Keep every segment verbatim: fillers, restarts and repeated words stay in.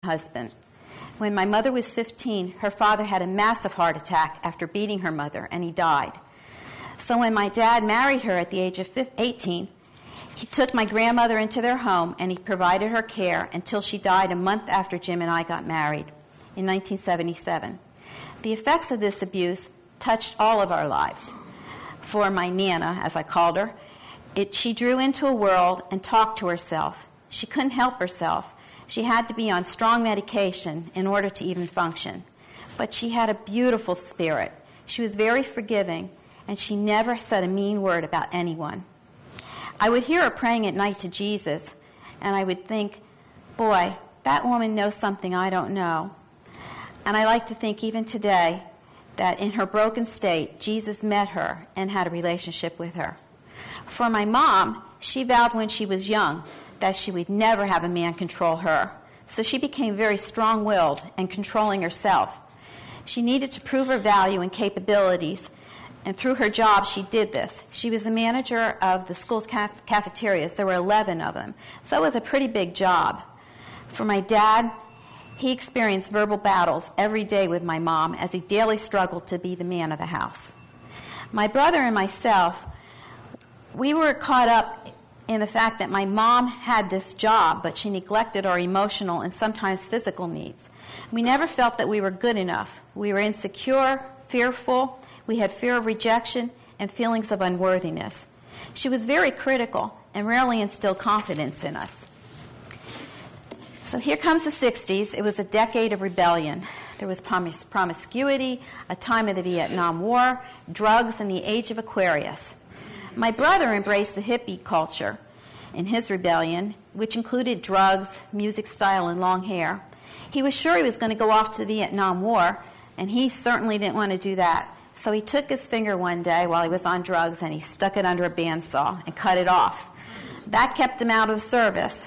husband. When my mother was fifteen, her father had a massive heart attack after beating her mother, and he died. So when my dad married her at the age of eighteen, he took my grandmother into their home, and he provided her care until she died a month after Jim and I got married in nineteen seventy-seven. The effects of this abuse touched all of our lives. For my Nana, as I called her, it, she drew into a world and talked to herself. She couldn't help herself. She had to be on strong medication in order to even function. But she had a beautiful spirit. She was very forgiving, and she never said a mean word about anyone. I would hear her praying at night to Jesus, and I would think, boy, that woman knows something I don't know. And I like to think even today that in her broken state, Jesus met her and had a relationship with her. For my mom, she vowed when she was young that she would never have a man control her. So she became very strong-willed and controlling herself. She needed to prove her value and capabilities, and through her job, she did this. She was the manager of the school's caf- cafeterias. There were eleven of them. So it was a pretty big job. For my dad, he experienced verbal battles every day with my mom as he daily struggled to be the man of the house. My brother and myself, we were caught up in the fact that my mom had this job, but she neglected our emotional and sometimes physical needs. We never felt that we were good enough. We were insecure, fearful. We had fear of rejection and feelings of unworthiness. She was very critical and rarely instilled confidence in us. So here comes the sixties. It was a decade of rebellion. There was promis- promiscuity, a time of the Vietnam War, drugs, and the age of Aquarius. My brother embraced the hippie culture in his rebellion, which included drugs, music style, and long hair. He was sure he was going to go off to the Vietnam War, and he certainly didn't want to do that. So he took his finger one day while he was on drugs, and he stuck it under a bandsaw and cut it off. That kept him out of the service.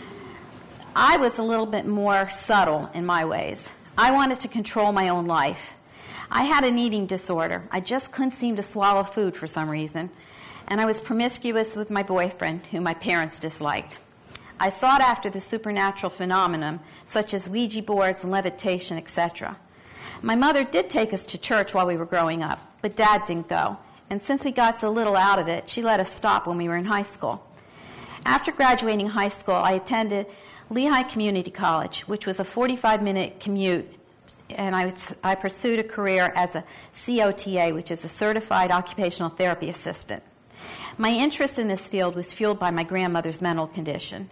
I was a little bit more subtle in my ways. I wanted to control my own life. I had an eating disorder. I just couldn't seem to swallow food for some reason. And I was promiscuous with my boyfriend, whom my parents disliked. I sought after the supernatural phenomenon, such as Ouija boards and levitation, et cetera. My mother did take us to church while we were growing up, but Dad didn't go. And since we got so little out of it, she let us stop when we were in high school. After graduating high school, I attended Lehigh Community College, which was a forty-five minute commute, and I, I pursued a career as a C O T A, which is a Certified Occupational Therapy Assistant. My interest in this field was fueled by my grandmother's mental condition.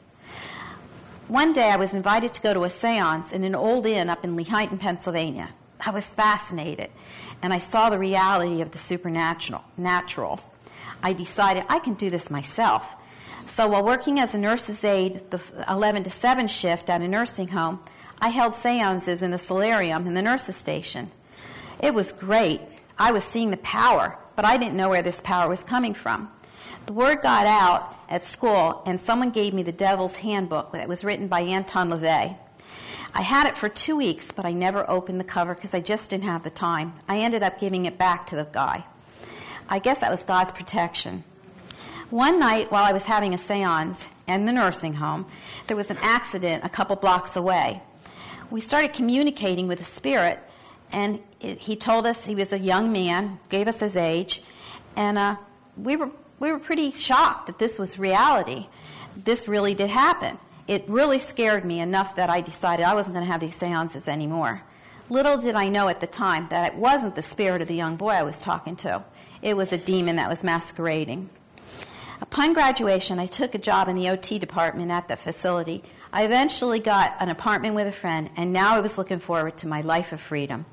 One day I was invited to go to a seance in an old inn up in Lehighton, Pennsylvania. I was fascinated, and I saw the reality of the supernatural. Natural. I decided I can do this myself. So while working as a nurse's aide, the eleven to seven shift at a nursing home, I held seances in the solarium in the nurse's station. It was great. I was seeing the power, but I didn't know where this power was coming from. The word got out at school, and someone gave me the Devil's Handbook that was written by Anton LaVey. I had it for two weeks, but I never opened the cover because I just didn't have the time. I ended up giving it back to the guy. I guess that was God's protection. One night while I was having a seance in the nursing home, there was an accident a couple blocks away. We started communicating with the spirit, and it, he told us he was a young man, gave us his age, and uh, we were we were pretty shocked that this was reality. This really did happen. It really scared me enough that I decided I wasn't going to have these seances anymore. Little did I know at the time that it wasn't the spirit of the young boy I was talking to. It was a demon that was masquerading. Upon graduation, I took a job in the O T department at the facility. I eventually got an apartment with a friend, and now I was looking forward to my life of freedom.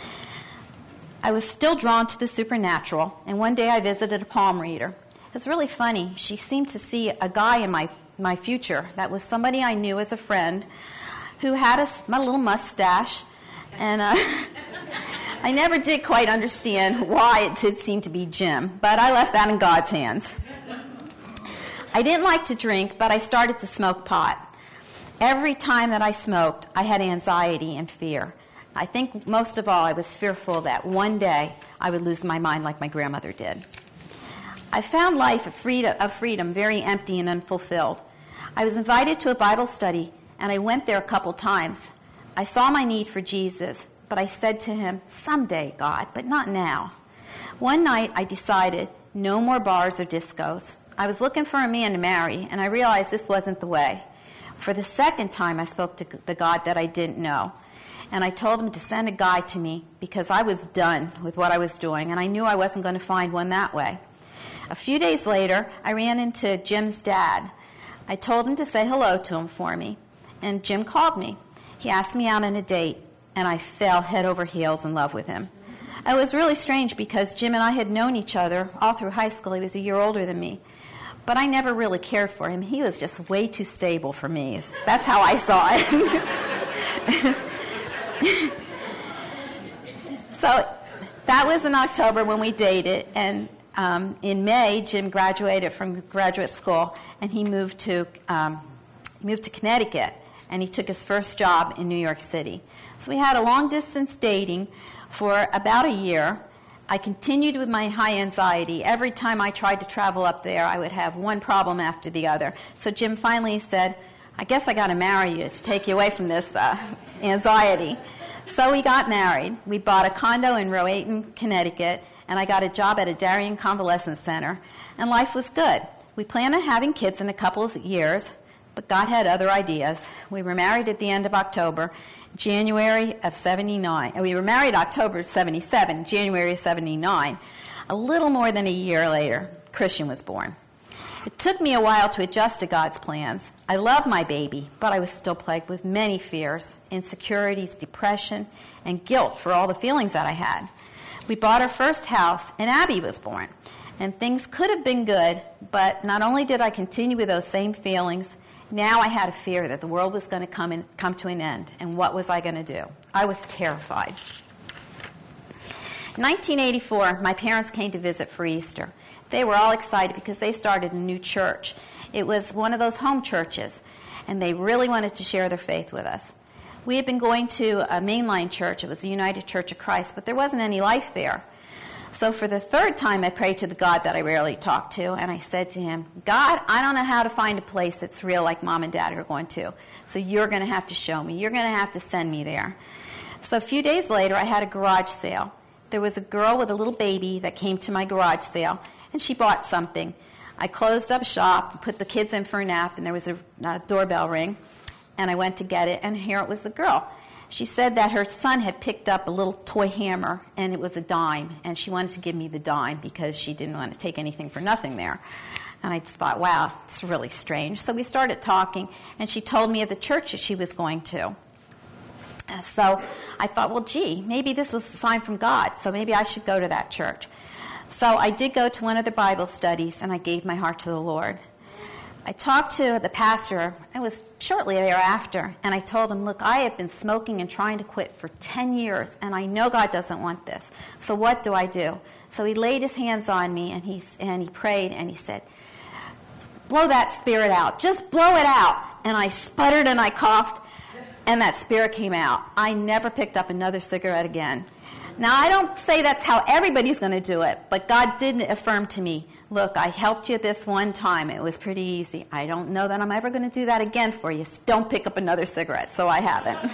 I was still drawn to the supernatural, and one day I visited a palm reader. It was really funny. She seemed to see a guy in my, my future that was somebody I knew as a friend who had a, a little mustache, and uh, I never did quite understand why it did seem to be Jim, but I left that in God's hands. I didn't like to drink, but I started to smoke pot. Every time that I smoked, I had anxiety and fear. I think most of all, I was fearful that one day I would lose my mind like my grandmother did. I found life of freedom, of freedom very empty and unfulfilled. I was invited to a Bible study, and I went there a couple times, I saw my need for Jesus, but I said to him, someday, God, but not now. One night I decided no more bars or discos. I was looking for a man to marry, and I realized this wasn't the way. For the second time, I spoke to the God that I didn't know, and I told him to send a guy to me because I was done with what I was doing, and I knew I wasn't going to find one that way. A few days later, I ran into Jim's dad. I told him to say hello to him for me, and Jim called me. He asked me out on a date, and I fell head over heels in love with him. It was really strange because Jim and I had known each other all through high school. He was a year older than me. But I never really cared for him. He was just way too stable for me. That's how I saw it. So that was in October when we dated. And um, in May, Jim graduated from graduate school, and he moved to um, he moved to Connecticut, and he took his first job in New York City. So we had a long-distance dating for about a year. I continued with my high anxiety. Every time I tried to travel up there, I would have one problem after the other. So Jim finally said, I guess I got to marry you to take you away from this uh, anxiety. So we got married. We bought a condo in Rowayton, Connecticut, and I got a job at a Darien Convalescent Center, and life was good. We planned on having kids in a couple of years, but God had other ideas. We were married at the end of October, January of seventy-nine. We were married October of seventy-seven, January of seventy-nine. A little more than a year later, Christian was born. It took me a while to adjust to God's plans. I loved my baby, but I was still plagued with many fears, insecurities, depression, and guilt for all the feelings that I had. We bought our first house, and Abby was born. And things could have been good, but not only did I continue with those same feelings, now I had a fear that the world was going to come and come to an end, and what was I going to do? I was terrified. In nineteen eighty-four, my parents came to visit for Easter. They were all excited because they started a new church. It was one of those home churches, and they really wanted to share their faith with us. We had been going to a mainline church. It was the United Church of Christ, but there wasn't any life there. So for the third time, I prayed to the God that I rarely talk to, and I said to him, God, I don't know how to find a place that's real like Mom and Dad are going to, so you're going to have to show me. You're going to have to send me there. So a few days later, I had a garage sale. There was a girl with a little baby that came to my garage sale, and she bought something. I closed up shop, put the kids in for a nap, and there was a, a doorbell ring, and I went to get it, and here it was the girl. She said that her son had picked up a little toy hammer, and it was a dime, and she wanted to give me the dime because she didn't want to take anything for nothing there. And I just thought, wow, it's really strange. So we started talking, and she told me of the church that she was going to. Uh, so I thought, well, gee, maybe this was a sign from God, so maybe I should go to that church. So I did go to one of the Bible studies, and I gave my heart to the Lord. I talked to the pastor, it was shortly thereafter, and I told him, look, I have been smoking and trying to quit for ten years, and I know God doesn't want this. So what do I do? So he laid his hands on me, and he, and he prayed, and he said, blow that spirit out. Just blow it out. And I sputtered and I coughed, and that spirit came out. I never picked up another cigarette again. Now, I don't say that's how everybody's going to do it, but God did affirm to me, look, I helped you this one time. It was pretty easy. I don't know that I'm ever going to do that again for you. So don't pick up another cigarette. So I haven't.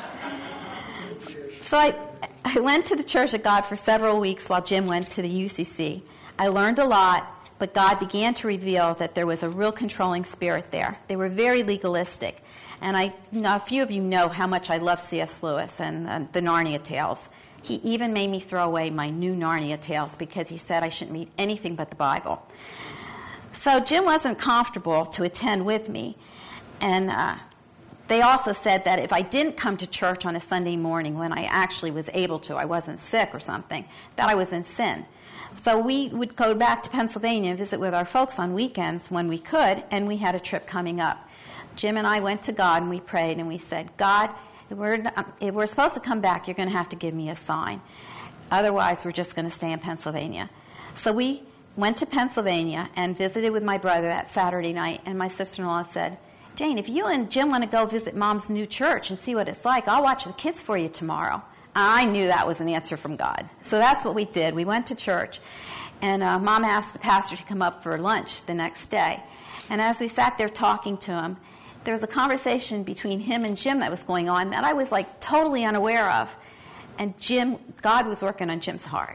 So I, I went to the Church of God for several weeks while Jim went to the U C C. I learned a lot, but God began to reveal that there was a real controlling spirit there. They were very legalistic. And I, you know, a few of you know how much I love C S Lewis and uh, the Narnia tales. He even made me throw away my new Narnia tales because he said I shouldn't read anything but the Bible. So Jim wasn't comfortable to attend with me. And uh, they also said that if I didn't come to church on a Sunday morning when I actually was able to, I wasn't sick or something, that I was in sin. So we would go back to Pennsylvania and visit with our folks on weekends when we could, and we had a trip coming up. Jim and I went to God and we prayed and we said, God, If we're, if we're supposed to come back, you're going to have to give me a sign. Otherwise, we're just going to stay in Pennsylvania. So we went to Pennsylvania and visited with my brother that Saturday night, and my sister-in-law said, Jane, if you and Jim want to go visit Mom's new church and see what it's like, I'll watch the kids for you tomorrow. I knew that was an answer from God. So that's what we did. We went to church, and uh, Mom asked the pastor to come up for lunch the next day. And as we sat there talking to him, there was a conversation between him and Jim that was going on that I was like totally unaware of. And Jim, God was working on Jim's heart.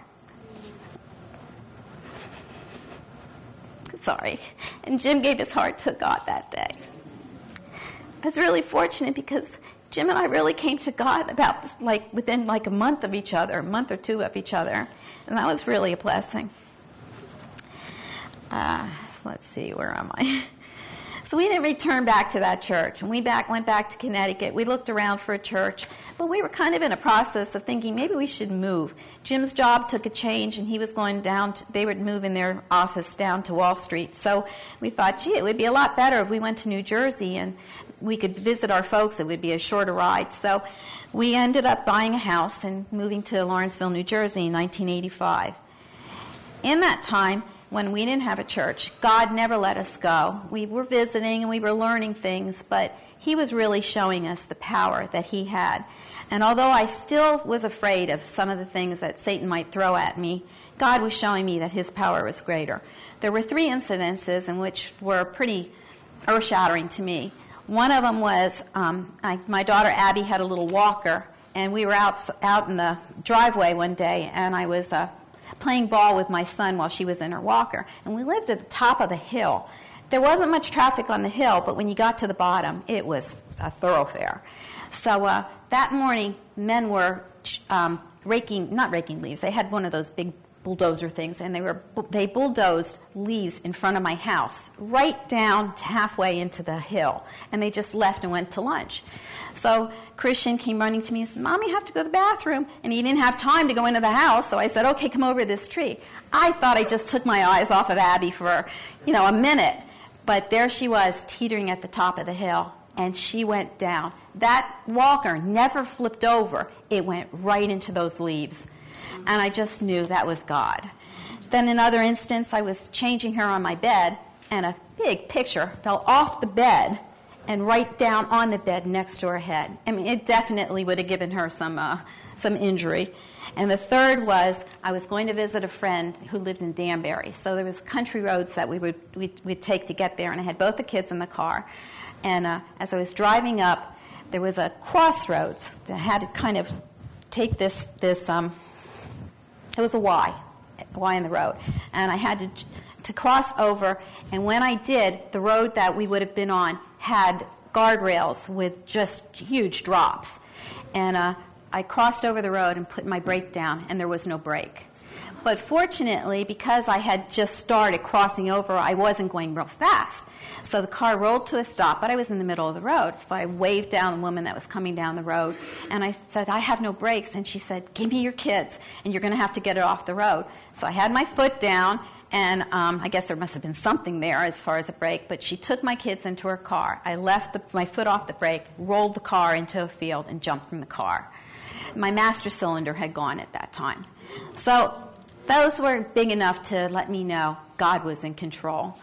Sorry. And Jim gave his heart to God that day. I was really fortunate because Jim and I really came to God about like within like a month of each other, a month or two of each other. And that was really a blessing. Uh, let's see, where am I? So we didn't return back to that church. When we back, went back to Connecticut, we looked around for a church, but we were kind of in a process of thinking maybe we should move. Jim's job took a change, and he was going down, to, they would move in their office down to Wall Street. So we thought, gee, it would be a lot better if we went to New Jersey and we could visit our folks. It would be a shorter ride. So we ended up buying a house and moving to Lawrenceville, New Jersey in nineteen eighty-five. In that time, when we didn't have a church, God never let us go. We were visiting and we were learning things, but he was really showing us the power that he had. And although I still was afraid of some of the things that Satan might throw at me, God was showing me that his power was greater. There were three incidences in which were pretty earth-shattering to me. One of them was um, I, my daughter Abby had a little walker, and we were out, out in the driveway one day, and I was uh, playing ball with my son while she was in her walker. And we lived at the top of the hill. There wasn't much traffic on the hill, but when you got to the bottom, it was a thoroughfare. So uh, that morning, men were um, raking, not raking leaves, they had one of those big bulldozer things, and they were they bulldozed leaves in front of my house, right down to halfway into the hill, and they just left and went to lunch. So Christian came running to me and said, Mom, you have to go to the bathroom. And he didn't have time to go into the house, so I said, okay, come over to this tree. I thought I just took my eyes off of Abby for, you know, a minute. But there she was, teetering at the top of the hill, and she went down. That walker never flipped over. It went right into those leaves. And I just knew that was God. Then another instance, I was changing her on my bed, and a big picture fell off the bed and right down on the bed next to her head. I mean, it definitely would have given her some uh, some injury. And the third was I was going to visit a friend who lived in Danbury. So there was country roads that we would we'd, we'd take to get there, and I had both the kids in the car. And uh, as I was driving up, there was a crossroads that had to kind of take this this um. It was a Y, a Y in the road, and I had to to cross over. And when I did, the road that we would have been on had guardrails with just huge drops. And uh, I crossed over the road and put my brake down, and there was no brake. But fortunately, because I had just started crossing over, I wasn't going real fast. So the car rolled to a stop, but I was in the middle of the road. So I waved down the woman that was coming down the road, and I said, I have no brakes. And she said, give me your kids, and you're going to have to get it off the road. So I had my foot down, and um, I guess there must have been something there as far as a brake, but she took my kids into her car. I left the, my foot off the brake, rolled the car into a field, and jumped from the car. My master cylinder had gone at that time. So those were big enough to let me know God was in control.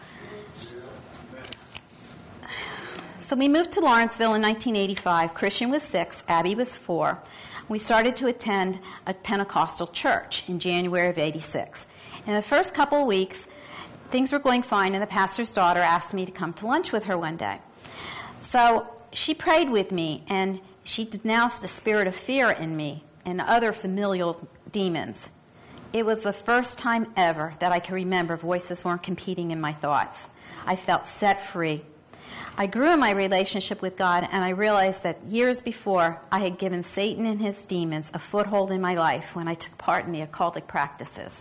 So we moved to Lawrenceville in nineteen eighty-five. Christian was six, Abby was four. We started to attend a Pentecostal church in January of eighty-six. In the first couple of weeks, things were going fine, and the pastor's daughter asked me to come to lunch with her one day. So she prayed with me, and she denounced a spirit of fear in me and other familial demons. It was the first time ever that I can remember voices weren't competing in my thoughts. I felt set free. I grew in my relationship with God, and I realized that years before, I had given Satan and his demons a foothold in my life when I took part in the occultic practices.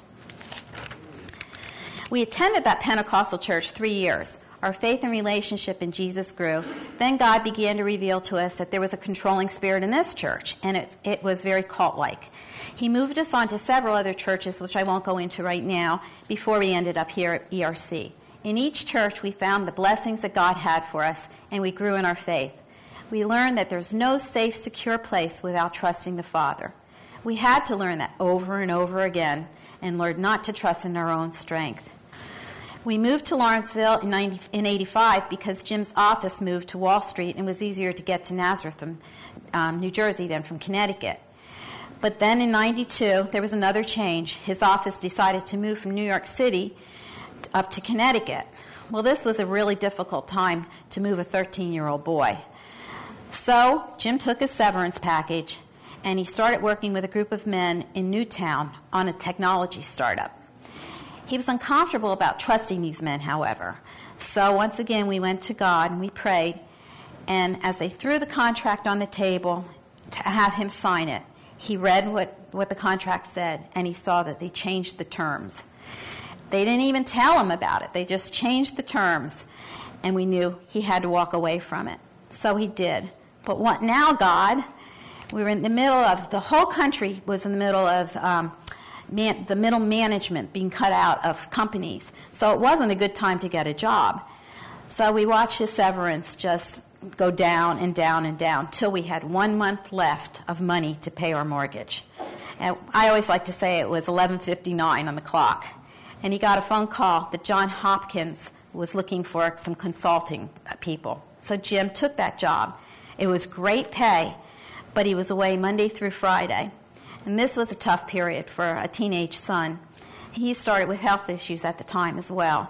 We attended that Pentecostal church three years. Our faith and relationship in Jesus grew. Then God began to reveal to us that there was a controlling spirit in this church, and it, it was very cult-like. He moved us on to several other churches, which I won't go into right now, before we ended up here at E R C. In each church, we found the blessings that God had for us, and we grew in our faith. We learned that there's no safe, secure place without trusting the Father. We had to learn that over and over again and learn not to trust in our own strength. We moved to Lawrenceville in, ninety, in eighty-five because Jim's office moved to Wall Street and it was easier to get to Nazareth from um, New Jersey than from Connecticut. But then in ninety-two, there was another change. His office decided to move from New York City up to Connecticut. Well, this was a really difficult time to move a thirteen-year-old boy. So Jim took his severance package, and he started working with a group of men in Newtown on a technology startup. He was uncomfortable about trusting these men, however. So once again, we went to God and we prayed, and as they threw the contract on the table to have him sign it, he read what, what the contract said, and he saw that they changed the terms. They didn't even tell him about it. They just changed the terms, and we knew he had to walk away from it. So he did. But what now, God? We were in the middle of, the whole country was in the middle of um, man, the middle management being cut out of companies. So it wasn't a good time to get a job. So we watched his severance just go down and down and down till we had one month left of money to pay our mortgage. And I always like to say it was eleven fifty-nine on the clock. And he got a phone call that John Hopkins was looking for some consulting people. So Jim took that job. It was great pay, but he was away Monday through Friday. And this was a tough period for a teenage son. He started with health issues at the time as well.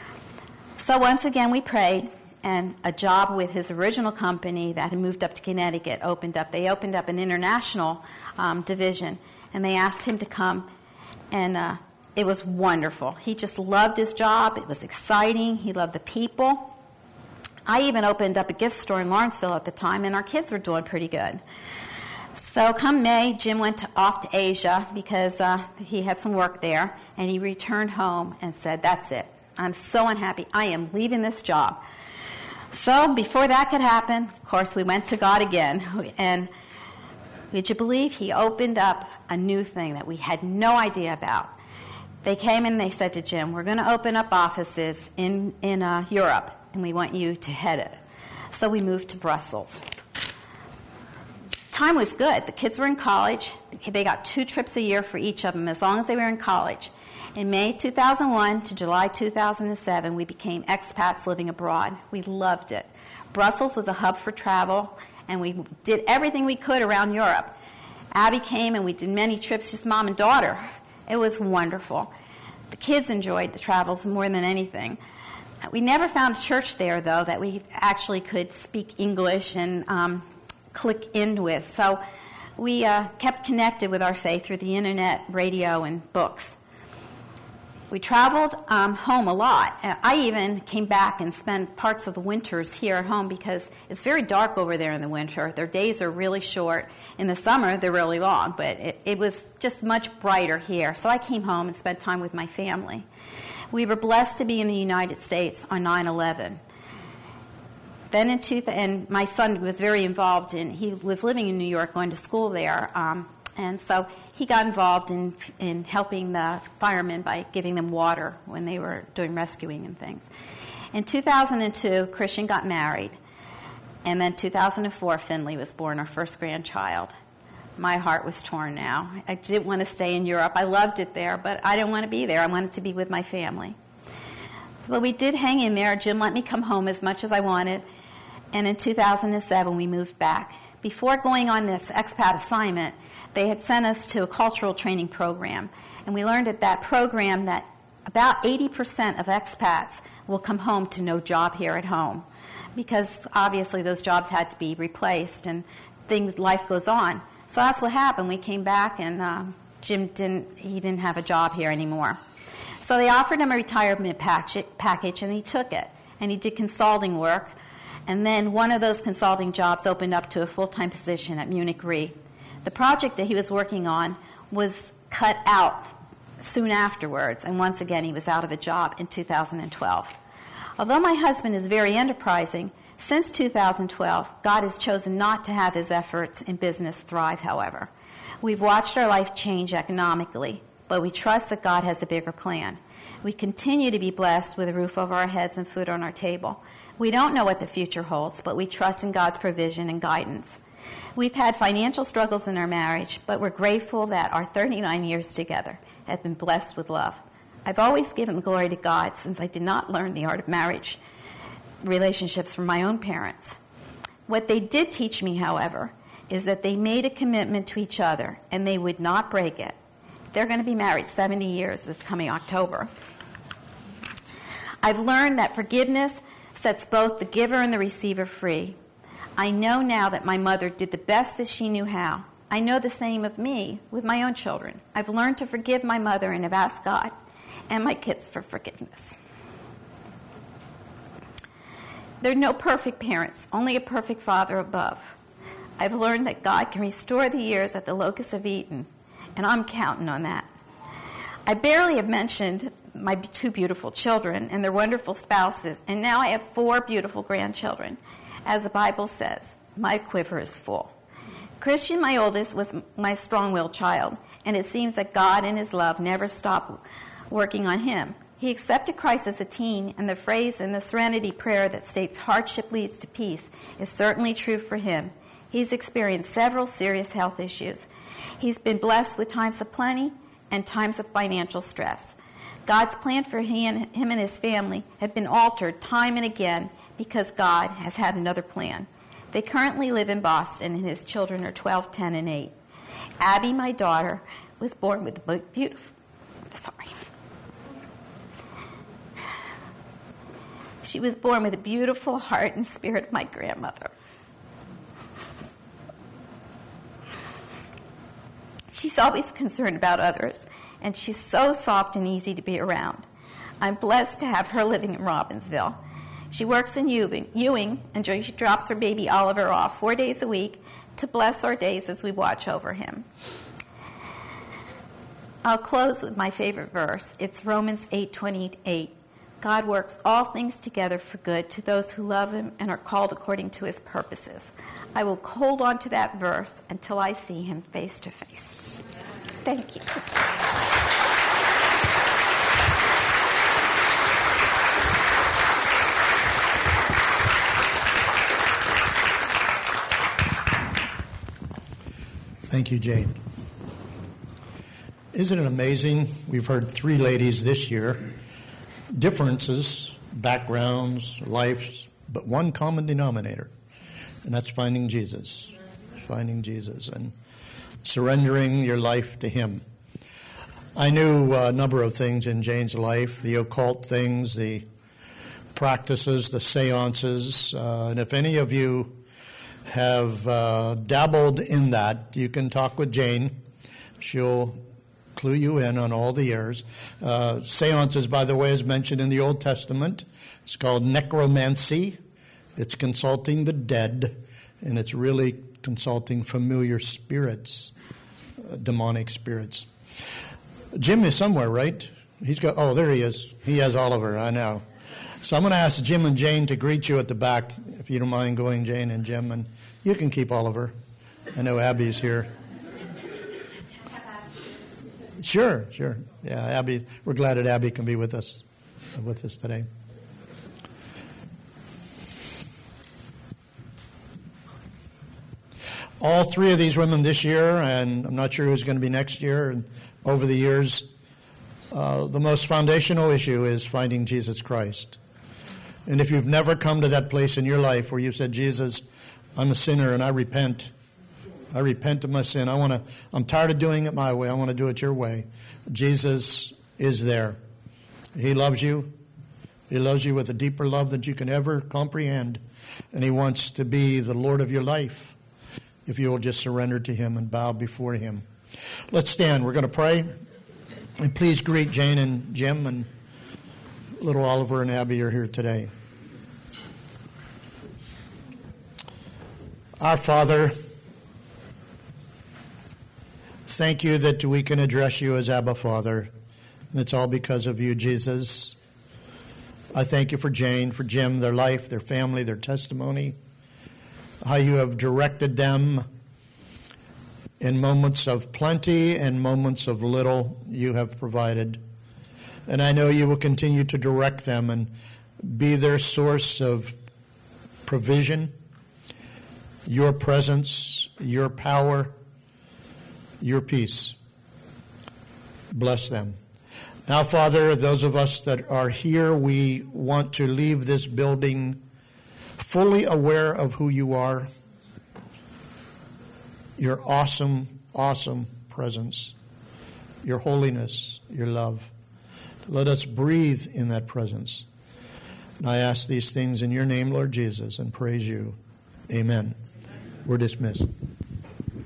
So once again we prayed, and a job with his original company that had moved up to Connecticut opened up. They opened up an international um, division, and they asked him to come, and uh, it was wonderful. He just loved his job. It was exciting. He loved the people. I even opened up a gift store in Lawrenceville at the time, and our kids were doing pretty good. So come May, Jim went to, off to Asia because uh, he had some work there, and he returned home and said, that's it. I'm so unhappy. I am leaving this job. So before that could happen, of course, we went to God again. And would you believe he opened up a new thing that we had no idea about? They came and they said to Jim, we're going to open up offices in, in uh, Europe, and we want you to head it. So we moved to Brussels. Time was good. The kids were in college. They got two trips a year for each of them as long as they were in college. In May two thousand one to July two thousand seven, we became expats living abroad. We loved it. Brussels was a hub for travel, and we did everything we could around Europe. Abby came, and we did many trips, just mom and daughter. It was wonderful. The kids enjoyed the travels more than anything. We never found a church there, though, that we actually could speak English and um, click in with. So we uh, kept connected with our faith through the internet, radio, and books. We traveled um, home a lot. I even came back and spent parts of the winters here at home because it's very dark over there in the winter. Their days are really short. In the summer, they're really long, but it, it was just much brighter here. So I came home and spent time with my family. We were blessed to be in the United States on nine eleven. Then in two, and my son was very involved in, he was living in New York, going to school there, um, and so he got involved in in helping the firemen by giving them water when they were doing rescuing and things. In two thousand two, Christian got married, and then two thousand four, Finley was born, our first grandchild. My heart was torn now. I didn't want to stay in Europe. I loved it there, but I didn't want to be there. I wanted to be with my family. So, but we did hang in there. Jim let me come home as much as I wanted, and in two thousand seven, we moved back. Before going on this expat assignment, they had sent us to a cultural training program, and we learned at that program that about eighty percent of expats will come home to no job here at home because obviously those jobs had to be replaced and things, life goes on. So that's what happened. We came back, and uh, Jim didn't, he didn't have a job here anymore. So they offered him a retirement package, and he took it, and he did consulting work. And then one of those consulting jobs opened up to a full-time position at Munich Re. The project that he was working on was cut out soon afterwards, and once again he was out of a job in two thousand twelve. Although my husband is very enterprising, since two thousand twelve, God has chosen not to have his efforts in business thrive, however. We've watched our life change economically, but we trust that God has a bigger plan. We continue to be blessed with a roof over our heads and food on our table. We don't know what the future holds, but we trust in God's provision and guidance. We've had financial struggles in our marriage, but we're grateful that our thirty-nine years together have been blessed with love. I've always given glory to God since I did not learn the art of marriage relationships from my own parents. What they did teach me, however, is that they made a commitment to each other and they would not break it. They're going to be married seventy years this coming October. I've learned that forgiveness sets both the giver and the receiver free. I know now that my mother did the best that she knew how. I know the same of me with my own children. I've learned to forgive my mother and have asked God and my kids for forgiveness. There are no perfect parents, only a perfect Father above. I've learned that God can restore the years that the locusts have eaten, and I'm counting on that. I barely have mentioned my two beautiful children and their wonderful spouses, and now I have four beautiful grandchildren. As the Bible says, my quiver is full. Christian, my oldest, was my strong-willed child, and it seems that God in his love never stopped working on him. He accepted Christ as a teen, and the phrase in the Serenity Prayer that states hardship leads to peace is certainly true for him. He's experienced several serious health issues. He's been blessed with times of plenty and times of financial stress. God's plan for he and, him and his family have been altered time and again because God has had another plan. They currently live in Boston, and his children are twelve, ten, and eight. Abby, my daughter, was born with a beautiful... Sorry. She was born with a beautiful heart and spirit of my grandmother. She's always concerned about others, and she's so soft and easy to be around. I'm blessed to have her living in Robbinsville. She works in Ewing, Ewing, and she drops her baby Oliver off four days a week to bless our days as we watch over him. I'll close with my favorite verse. It's Romans eight twenty-eight. God works all things together for good to those who love him and are called according to his purposes. I will hold on to that verse until I see him face to face. Thank you. Thank you, Jane. Isn't it amazing? We've heard three ladies this year. Differences, backgrounds, lives, but one common denominator, and that's finding Jesus. Finding Jesus and surrendering your life to him. I knew a number of things in Jane's life, the occult things, the practices, the seances, uh, and if any of you have uh, dabbled in that, you can talk with Jane. She'll clue you in on all the errors. Uh, seances, by the way, is mentioned in the Old Testament. It's called necromancy. It's consulting the dead, and it's really consulting familiar spirits, uh, demonic spirits. Jim is somewhere, right? He's got. Oh, there he is. He has Oliver. I know. So I'm going to ask Jim and Jane to greet you at the back, if you don't mind going, Jane and Jim, and you can keep Oliver. I know Abby's here. Sure, sure. Yeah, Abby. We're glad that Abby can be with us, with us today. All three of these women this year, and I'm not sure who's going to be next year, and over the years, uh, the most foundational issue is finding Jesus Christ. And if you've never come to that place in your life where you've said, Jesus, I'm a sinner and I repent. I repent of my sin. I want to. I'm tired of doing it my way. I want to do it your way. Jesus is there. He loves you. He loves you with a deeper love than you can ever comprehend. And he wants to be the Lord of your life if you will just surrender to him and bow before him. Let's stand. We're going to pray. And please greet Jane and Jim, and little Oliver and Abby are here today. Our Father, thank you that we can address you as Abba Father. And it's all because of you, Jesus. I thank you for Jane, for Jim, their life, their family, their testimony, how you have directed them in moments of plenty and moments of little you have provided. And I know you will continue to direct them and be their source of provision, your presence, your power, your peace. Bless them. Now, Father, those of us that are here, we want to leave this building fully aware of who you are, your awesome, awesome presence, your holiness, your love. Let us breathe in that presence. And I ask these things in your name, Lord Jesus, and praise you. Amen. We're dismissed.